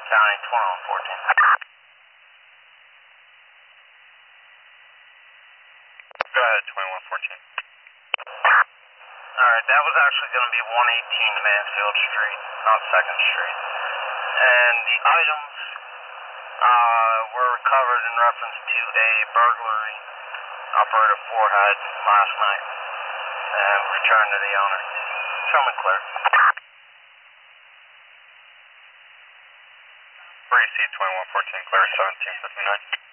County 2114. Go ahead, 2114. Alright, that was actually going to be 118 Mansfield Street, not 2nd Street. And the items were recovered in reference to a burglary operator forehead last night and returned to the owner. Show me clear. 3C 2114, clear 1759.